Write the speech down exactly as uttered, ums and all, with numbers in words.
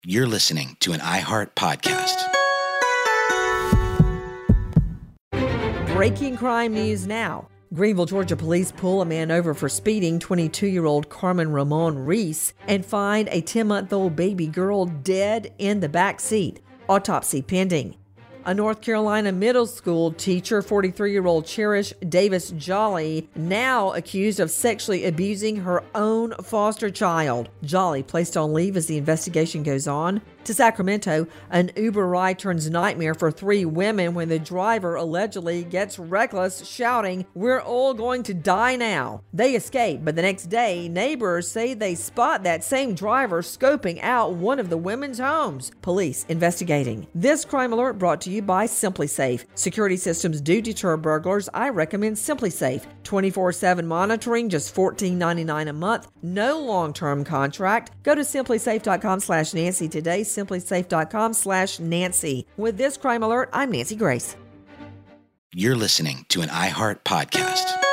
You're listening to an iHeart podcast. Breaking crime news now. Greenville, Georgia police pull a man over for speeding, twenty-two-year-old Carmen Ramon Reese, and find a ten-month-old baby girl dead in the back seat. Autopsy pending. A North Carolina middle school teacher, forty-three-year-old Cherish Davis Jolly, now accused of sexually abusing her own foster child. Jolly placed on leave as the investigation goes on. To Sacramento, an Uber ride turns nightmare for three women when the driver allegedly gets reckless, shouting, "We're all going to die now." They escape, but the next day, neighbors say they spot that same driver scoping out one of the women's homes. Police investigating. This crime alert brought to you by SimpliSafe. Security systems do deter burglars. I recommend SimpliSafe. twenty-four seven monitoring, just fourteen ninety-nine a month. No long-term contract. Go to simplysafe.com slash Nancy today. simplysafe.com slash Nancy. With this crime alert, I'm Nancy Grace. You're listening to an iHeart podcast.